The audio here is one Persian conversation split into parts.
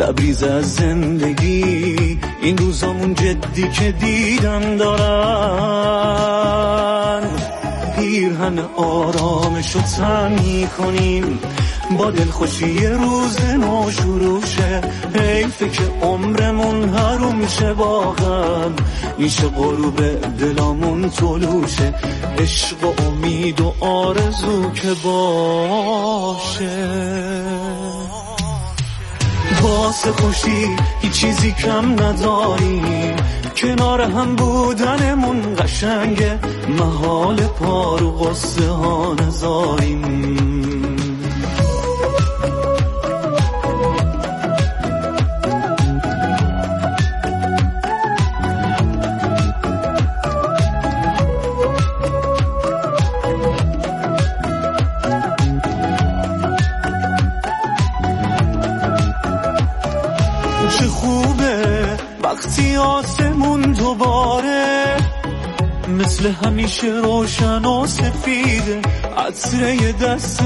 لبریز از زندگی. این روزامون جدی که دیدن دارن، پیرهن آرامشو تن میکنیم با دلخوشی یه روز نو شروع شه. حیفه که عمرمون حروم شه، واقعا میشه غروب دلامون طلوع شه. عشق و امید و آرزو که باشه، واسه خوشی هیچ چیزی کم نداریم. کنار هم بودنمون قشنگه، محال پا رو قصه ها نذاریم. چه خوبه وقتی آسمون دوباره مثل همیشه روشن و سفیده. عطره دست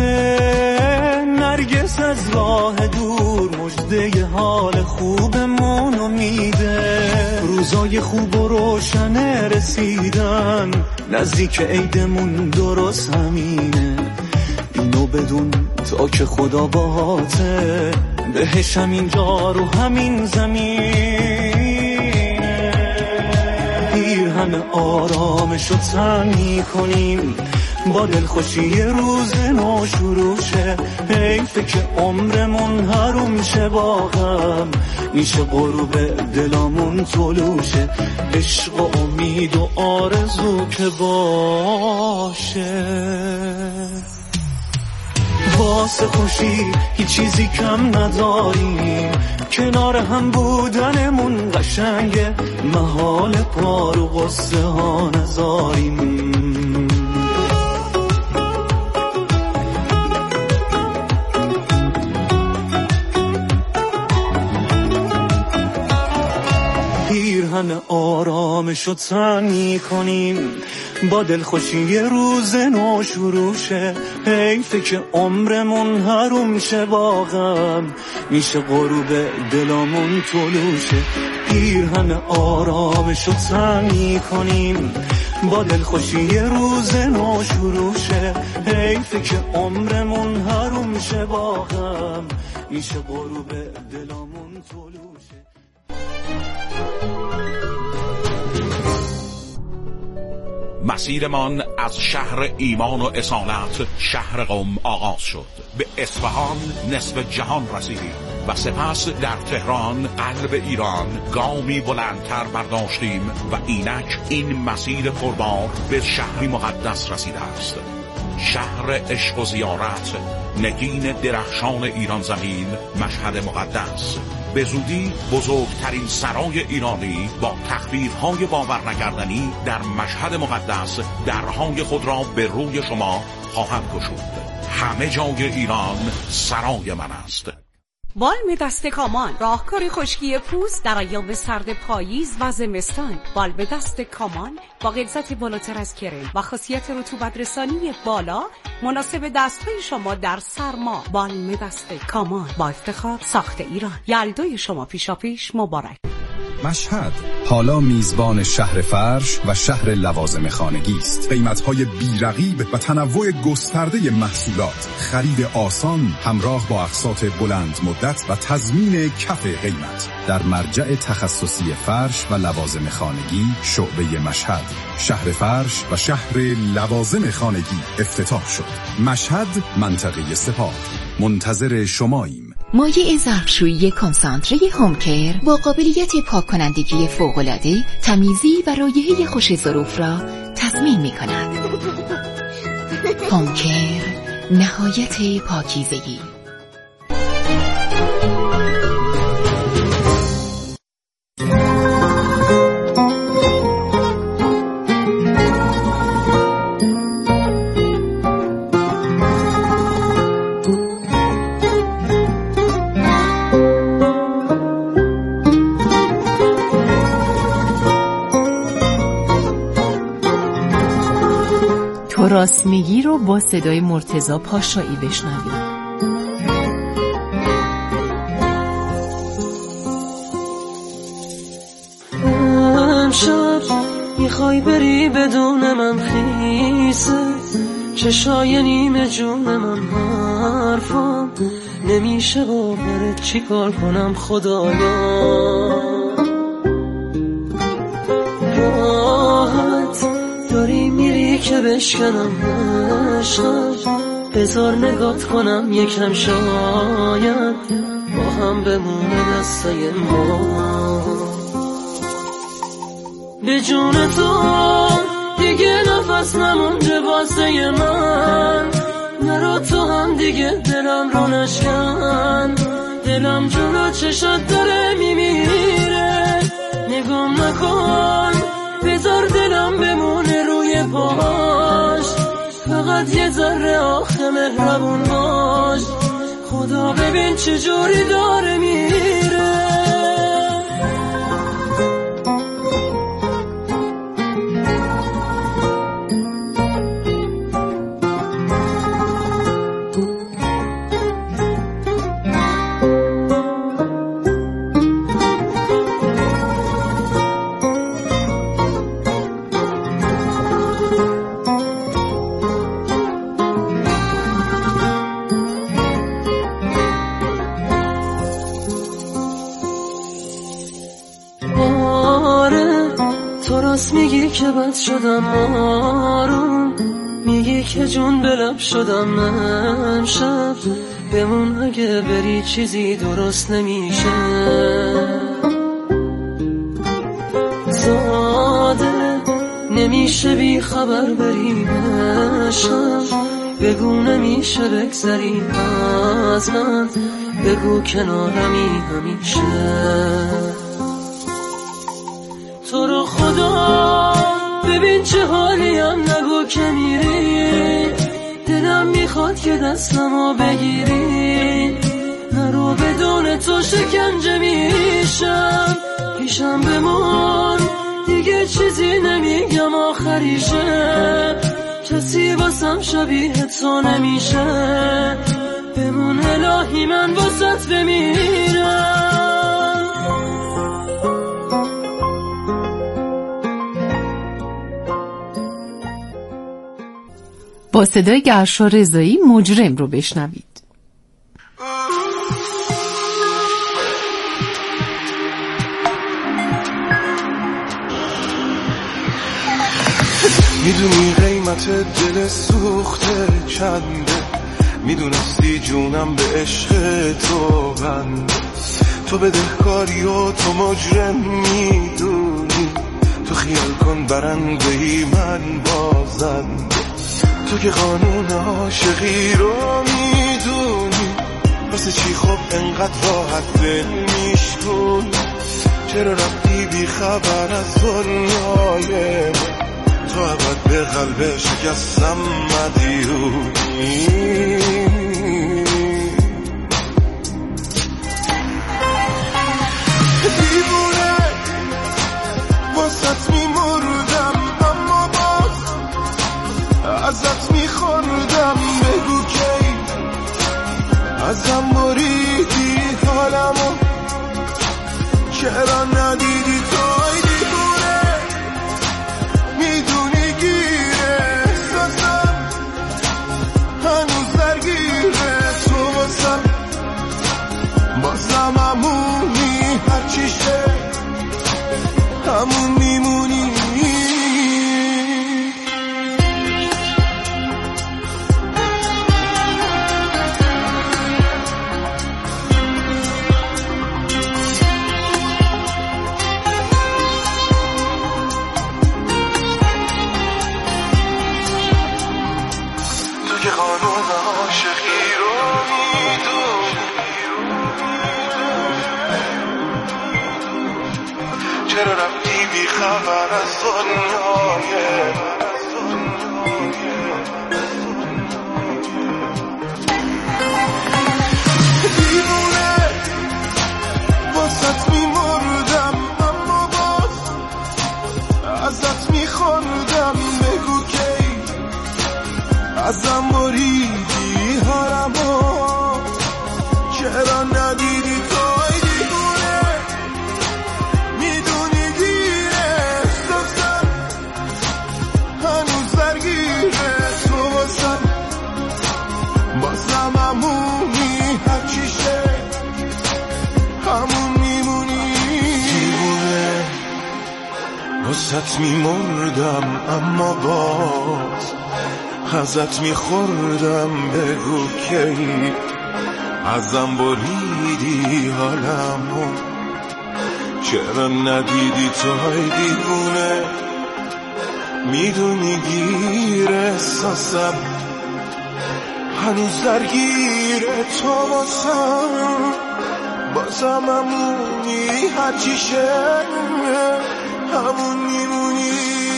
نرگس از راه دور مژده حال خوبمونو میده. روزای خوب و روشن رسیدن، نزدیک عیدمون درست همینه. اینو بدون تا که خدا باهاته، بهش همین جا رو همین زمینه. پیرهن آرامشو تن میکنیم با دلخوشی یه روز نو شروع شه. حیفه که عمرمون حروم شه، واقعا میشه غروب دلامون طلوع شه. عشق و امید و آرزو که باشه، واسه خوشی هیچ چیزی کم نداریم. کنار هم بودنمون قشنگه، محال پا رو قصه ها نذاریم. پیرهن آرامشو تن میکنیم با دلخوشی یه روز نو شروع شه. حیفه که عمرمون حروم شه، واقعا میشه غروب دلامون طلوع شه. پیرهن آرامشو تن میکنیم با دلخوشی یه روز نو شروع شه. حیفه که عمرمون حروم شه، واقعا میشه غروب دلامون طلوع شه. مسیرمان از شهر ایمان و اصالت شهر قم آغاز شد. به اصفهان نصف جهان رسیدیم و سپس در تهران قلب ایران گامی بلندتر برداشتیم و اینک این مسیر پربار به شهری مقدس رسیده است. شهر عشق و زیارت، نگین درخشان ایران زمین، مشهد مقدس. به زودی بزرگترین سرای ایرانی با تخفیف‌های باور نکردنی در مشهد مقدس درهای خود را به روی شما خواهد گشود. همه جای ایران سرای من است. بالم دست کامان، راهکار خشکی پوست در ایام سرد پاییز و زمستان. بالم دست کامان با غلظت بالاتر از کرم و خاصیت رطوبت رسانی بالا مناسب دستهای شما در سرما. بالم دست کامان با افتخار ساخت ایران. یلدای شما پیشاپیش مبارک. مشهد حالا میزبان شهر فرش و شهر لوازم خانگی است. قیمت‌های بی‌رقیب و تنوع گسترده محصولات، خرید آسان همراه با اقساط بلند مدت و تضمین کف قیمت در مرجع تخصصی فرش و لوازم خانگی شعبه مشهد. شهر فرش و شهر لوازم خانگی افتتاح شد. مشهد، منطقه سپاه. منتظر شماییم. مایع ظرفشویی کنسانتره هومکر با قابلیت پاک کنندگی فوق‌العاده، تمیزی و رایحه خوش ظروف را تضمین می‌کند. هومکر، نهایت پاکیزگی. راست میگی رو با صدای مرتضی پاشایی بشنویم. میخوای بری بدون من خیسه، چشای نیمه جون من حرفم نمیشه باورت، چی کار کنم خدایا. راحت داری میری که بشکنم عشقم، بذار نگات کنم یکم شاید با هم بمونه دسته ما. به جون تو دیگه نفس نمونده واسه من، نرو تو هم دیگه دلم رو نشکن، دلم جلو چشات داره میمیره، نگام نکن بذار دلم بمونه روی پاش، فقط یه ذره آخه مهربون باش، خدا ببین چجوری داره میره. میگی که بد شدم آروم، میگی که جون بلب شدم امشب، بمون اگه بری چیزی درست نمیشه. ساده نمیشه بی خبر بریم شب، بگو نمیشه بگذری از من، بگو کنارمی همیشه. تو رو خدا ببین چه حالیم، نگو که میری، دلم میخواد که دستمو بگیری، نرو بدون تو شکنجه میشم، پیشم بمون دیگه چیزی نمیگم آخریشه، کسی واسم شبیه تو نمیشه، بمون الهی من واسط بمیرم. با صدای گرشا رضایی مجرم رو بشنوید. میدونی قیمت دل سوخته چنده، میدونستی جونم به عشق تو بنده، تو بدهکاری و تو مجرم میدونی، تو خیال کن برندهی من بازنده، تو که قانون عاشقی رو میدونی، واسه چی خب انقدر راحت دل میشکن، چرا رفتی بی خبر از دنیای من، تو ابد به قلب شکستم مدیونی. دیوونه واسط میمردم، اما باز ازت میخوردم، بگو کی ازم بریدی حالمو، چرا ندیدی توی دیوونه، میدونی گیره احساسم هنوز درگیره، تو واسم بازم همونی، هرچی شه همون میمونی. چرا رفتی بی خبر از دنیای دیوونه واسط میمردم، اما باز ازت میخوردم، بگو کی ازم بریدی حالمو، چرا ندیدی توی دیوونه، میدونی گیره احساسم واسط میمردم اما باز ازت میخوردم بگو کی ازم بریدی حالمو چرا ندیدی توی دیوونه میدونی گیر احساسم هنوز درگیر تو واسم بازم همونی هرچی شه همون میمونی.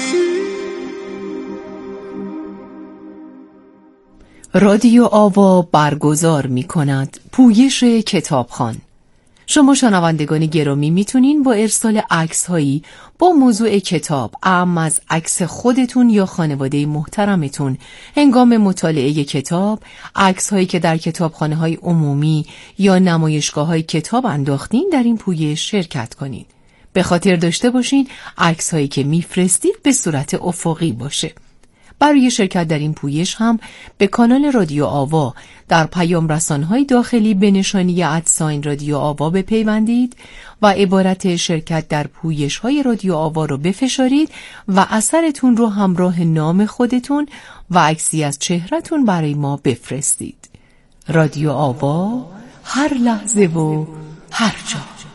رادیو آوا برگزار می کند پویش کتابخوان. شما شنوندگان گرامی میتونین با ارسال عکس هایی با موضوع کتاب، اما از عکس خودتون یا خانواده محترمتون هنگام مطالعه کتاب، عکس هایی که در کتابخانه های عمومی یا نمایشگاه های کتاب انداختین در این پویش شرکت کنین. به خاطر داشته باشین عکس هایی که میفرستید به صورت افقی باشه. برای شرکت در این پویش هم به کانال رادیو آوا در پیام رسانهای داخلی به نشانی ادساین رادیو آوا بپیوندید و عبارت شرکت در پویش های رادیو آوا رو بفشارید و اثرتون رو همراه نام خودتون و عکسی از چهرهتون برای ما بفرستید. رادیو آوا، هر لحظه و هر جا.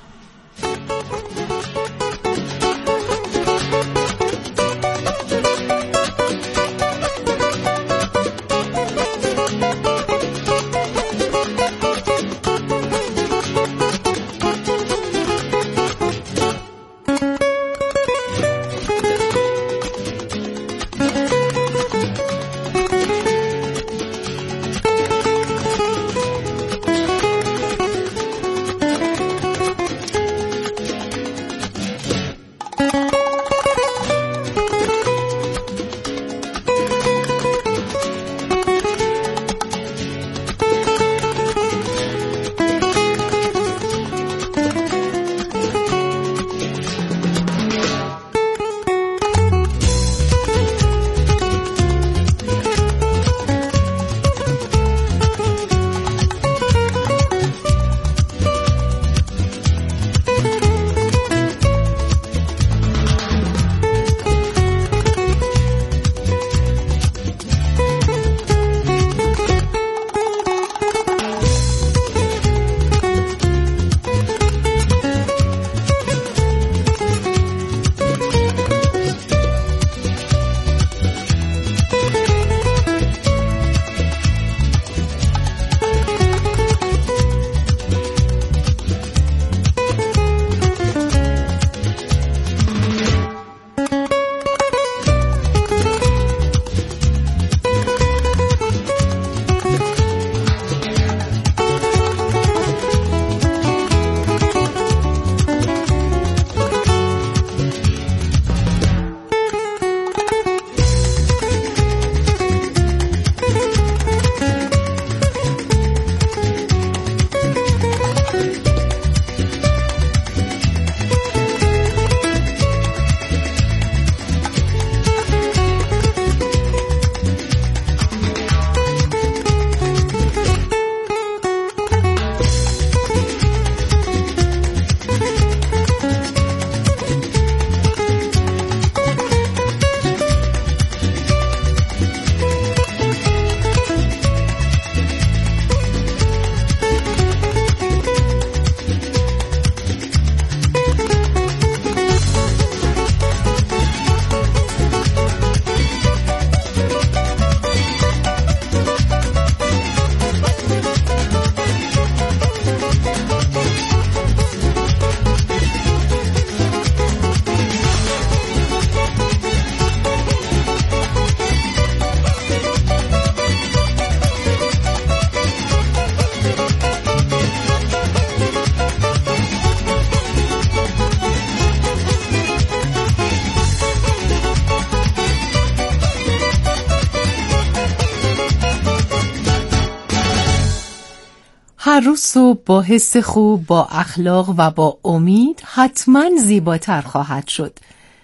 هر روز صبح با حس خوب، با اخلاق و با امید حتما زیباتر خواهد شد.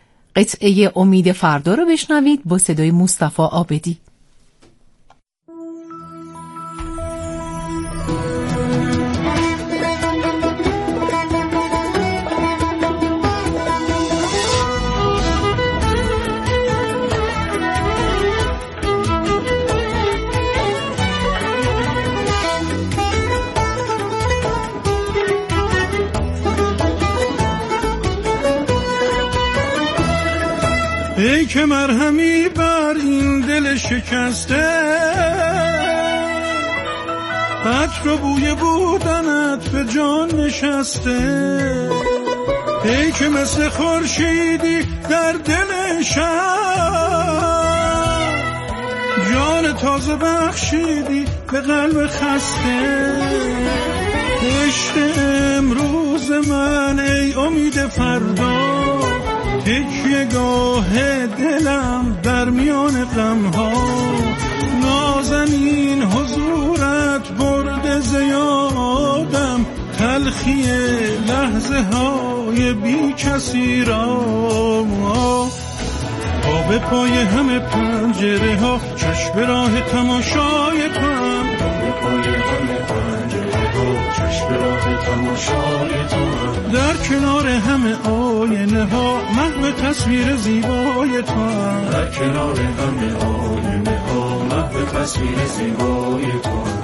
قطعه امید فردا رو بشنوید با صدای مصطفی عابدی. ای که مرهمی بر این دل شکسته، عطر و بوی بودنت به جان نشسته. ای که مثل خورشیدی در دل شب، جان تازه بخشیدی به قلب خسته. عشق امروز من ای امید فردا، تکیه گاه دلم در میان غمها. نازنین حضورت برد زیادم، تلخی لحظه های بی کسی را. به پای همه پنجره ها، چشم راه تماشای تو هم. به پای همه پنجره ها، چشم راه تماشای تو هم. در کنار همه آینه ها، محو تصویر زیبای تو هم. در کنار همه آینه ها، محو تصویر زیبای تو هم.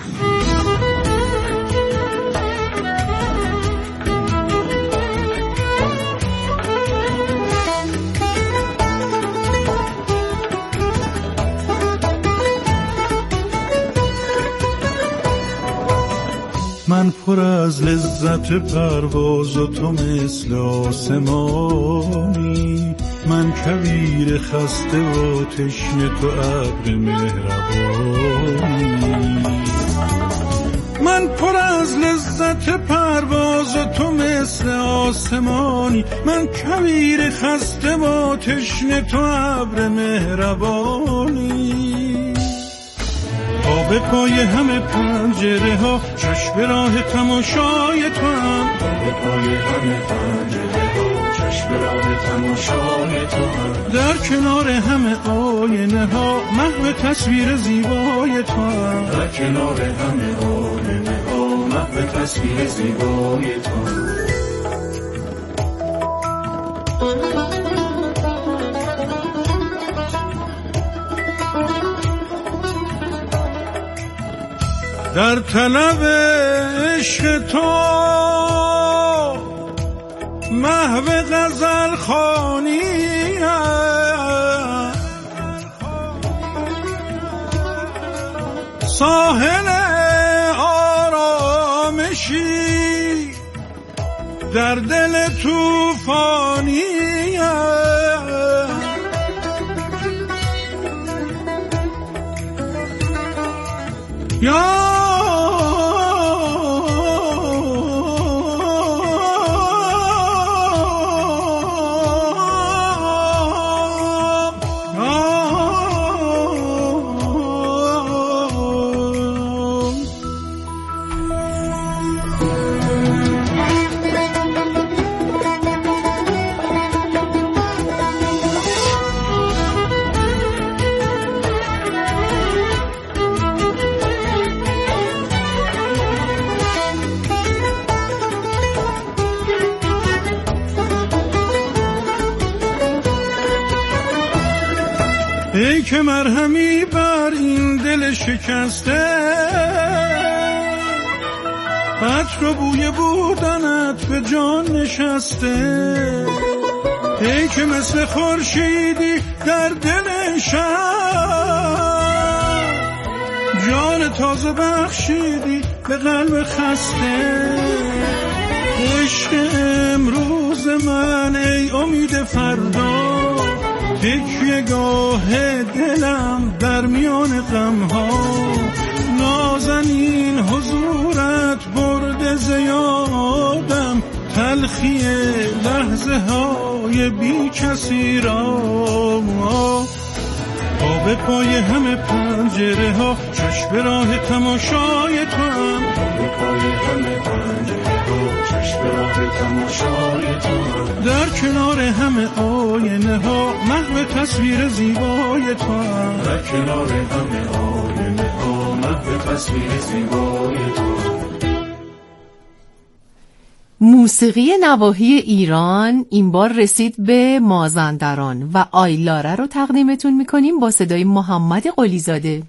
من پر از لذت پرواز و تو مثل آسمانی، من کویر خسته و تشنه تو ابر مهربانی. من پر از لذت پرواز و تو مثل آسمانی، من کویر خسته و تشنه تو ابر مهربانی. به پای همه پنجره ها، چشم راه تماشای تو هم. به پای همه پنجره ها، چشم راه تماشای تو هم. در کنار همه آینه ها، محو تصویر زیبای تو هم. در کنار همه آینه ها، محو تصویر زیبای تو هم. در طلب عشق تو محو غزل خوانی، ساحل آرامشی در دل طوفانی. یا ای که مرهمی بر این دل شکسته، عطر و بوی بودنت به جان نشسته. ای که مثل خورشیدی در دل شب، جان تازه بخشیدی به قلب خسته. عشق امروز من ای امید فردا، تکیه گاه دلم در میان غمها. نازنین حضورت برد زیادم، تلخی لحظه های بی کسی را. به پای همه پنجره ها، چشم راه تماشای تو هم. به پای همه پنجره ها، چشم راه تماشای تو هم. در کنار همه آینه ها، محو تصویر زیبای تو هم. در کنار همه آینه ها، محو تصویر زیبای تو هم. موسیقی نواحی ایران این بار رسید به مازندران و آیلاره رو تقدیمتون میکنیم با صدای محمد قلیزاده.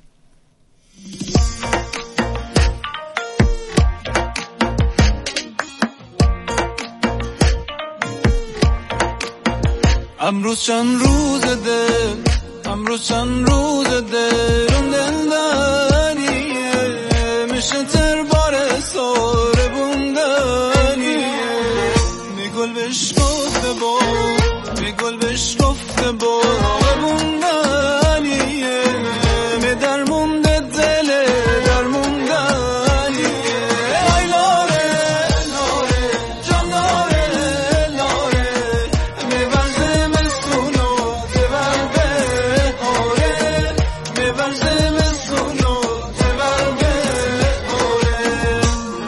امروز چند روز دل، امروز چند روز دل اون دلدنیه میشه تر بار ساره بوندنیه میگل بهش گفته با میگل بهش گفته با بوندنیه می در مونده دل در موندنیه ای لاره لاره جان لاره لاره میبرزه مسونو تبر به آره میبرزه مسونو تبر به آره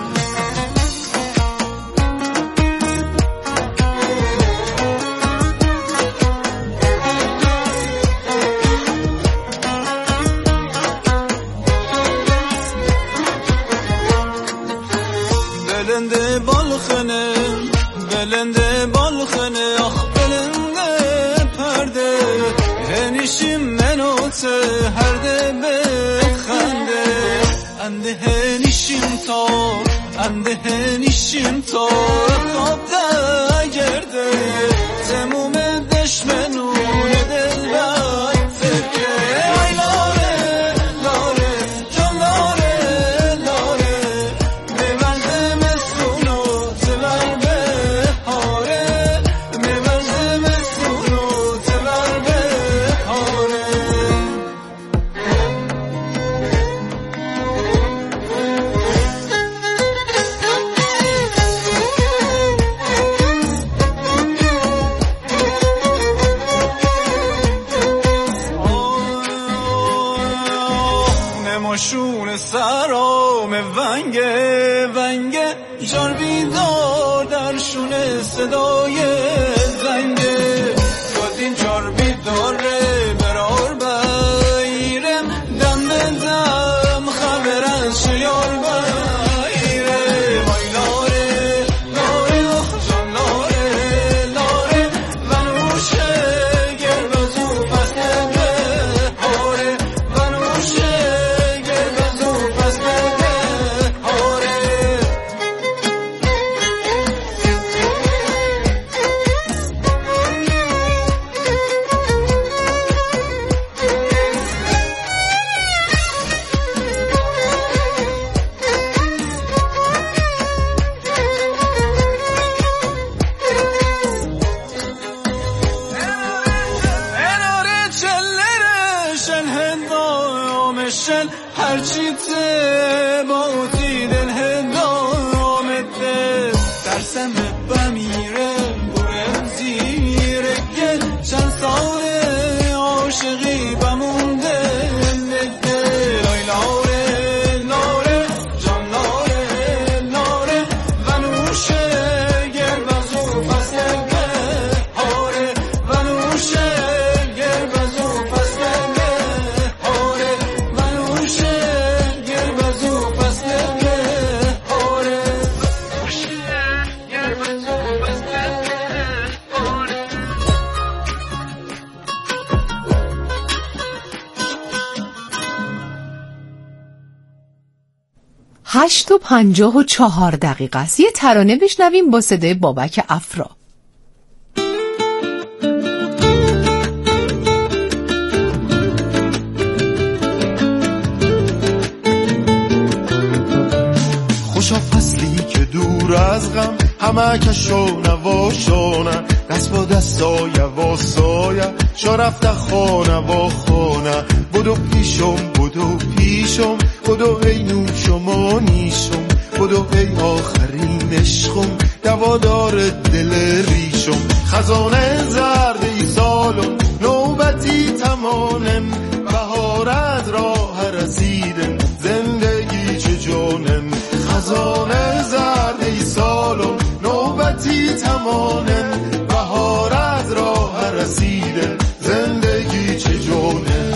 بلنده بالخنه بلنده بالخنه آخ بلنده پرده هنیشیم منوته هرده بخنده انده هنیشیم تا انده هنیشیم تا خواب ده گرده تموم دشمنونه دل بایده ای لاره لاره جان لاره لاره میبرزه مسونو تبر به آره میبرزه مسونو تبر به آره نماشون سرام ونگه ونگه جار بیدار در شونه صدای زنگه گادین جار بیداره برار بیرم دم به دم خبر از شیار بیره وای لاره لاره آخ جان لاره لاره ونوشه گربزو فسته به آره ونوشه گربزو فسته به آره اناره چلرشن هندامشن هرچی ته باوتی دل هندامته درسم بمیره برم زیر گل چند ساله عاشقی بمونده دل ای لاره لاره جان لاره لاره ونوشه گربزو فسته به آره ونوشه گربزو فسته به آره ونوشه گربزو فسته به آره گربزو فسته به آره 8:54 است. یه ترانه بشنویم با صدای بابک افرا. خوشا فصلی که دور از غم همه کشو نواشانه دست با دستای و سایه شا رفته خانه و خانه بدو پیشم بدو ای نوشم و نیشم بدو ای آخرین عشقم دوادار دل ریشم خزانه زرد ای سالم نوبتی تمانم بهارت راه رسیدم زندگی چه جانم خزانه زرد ای سالم نوبتی تمانم بهارت راه رسیدم زندگی چه جانم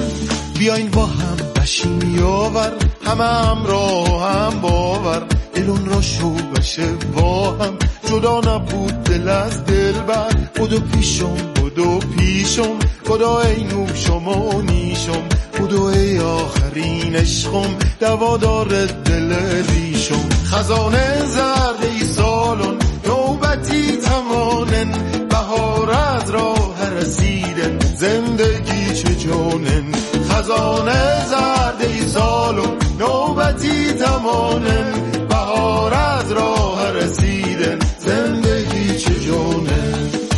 بیاین با هم بشیم یاور همه همراه هم باور دل دلون را شوبشه با هم جدا نبود دل از دل بر بدو پیشم بدو ای نوشم و نیشم بدو ای آخرین عشقم دوادار دل ریشم خزانه زرد ای سالون نوبتی تمانن بهار از راه رسیدن زندگی چه جانن خزانه زرد ای سالون نوبتی تمانن بهار از راه رسیدن زندگی چه جانن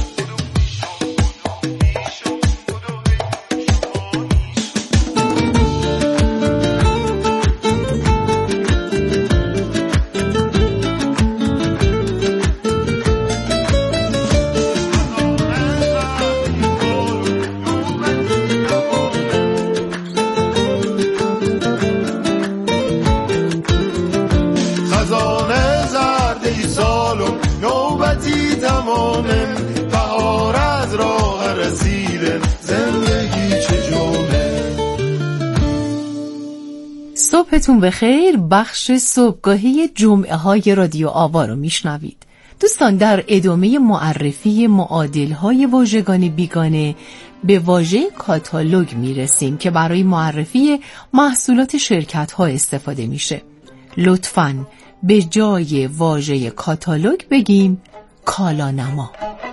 بهار از راه رسیدن زندگی چه جونه. صبحتون بخیر. بخش صبحگاهی جمعه های رادیو آوا رو میشنوید. دوستان، در ادامه معرفی معادل‌های واژگان بیگانه به واژه کاتالوگ میرسیم که برای معرفی محصولات شرکت‌ها استفاده میشه. لطفاً به جای واژه کاتالوگ بگیم کالانما.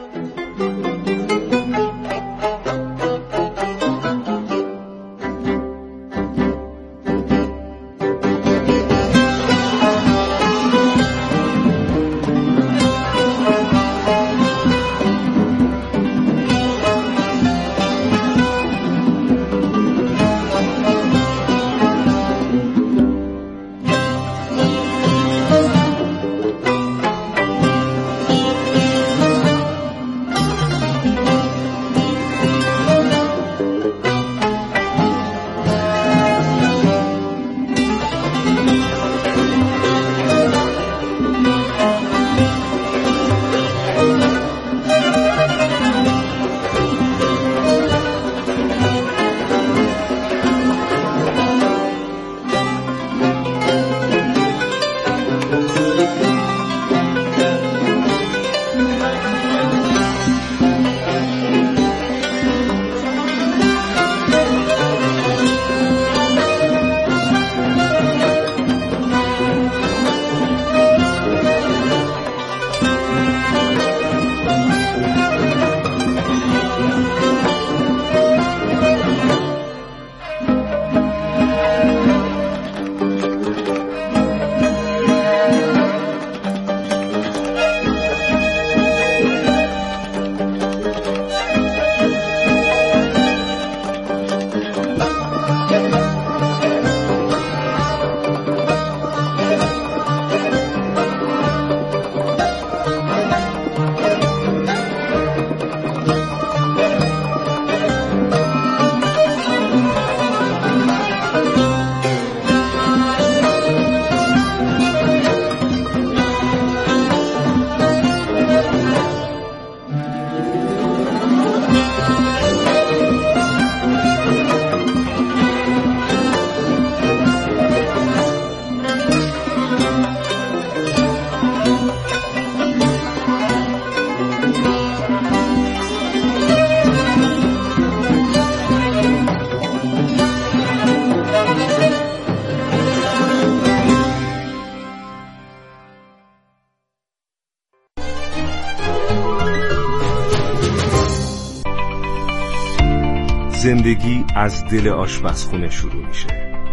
زندگی از دل آشپزخونه شروع میشه.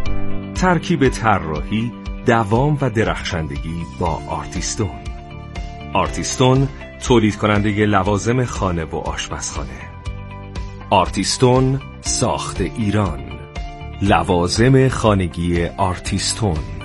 ترکیب طراحی، دوام و درخشندگی با آرتیستون. آرتیستون تولید کننده لوازم خانه و آشپزخانه. آرتیستون ساخت ایران. لوازم خانگی آرتیستون.